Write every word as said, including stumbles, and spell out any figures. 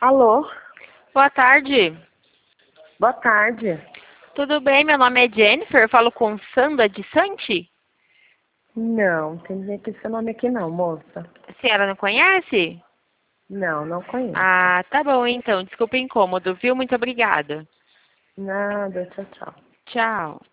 Alô? Boa tarde. Boa tarde. Tudo bem? Meu nome é Jennifer. Eu falo com Sandra de Santi. Não, tem ninguém com esse nome aqui não, moça. A senhora não conhece? Não, não conheço. Ah, tá bom então. Desculpa o incômodo, viu? Muito obrigada. Nada, tchau, tchau. Tchau.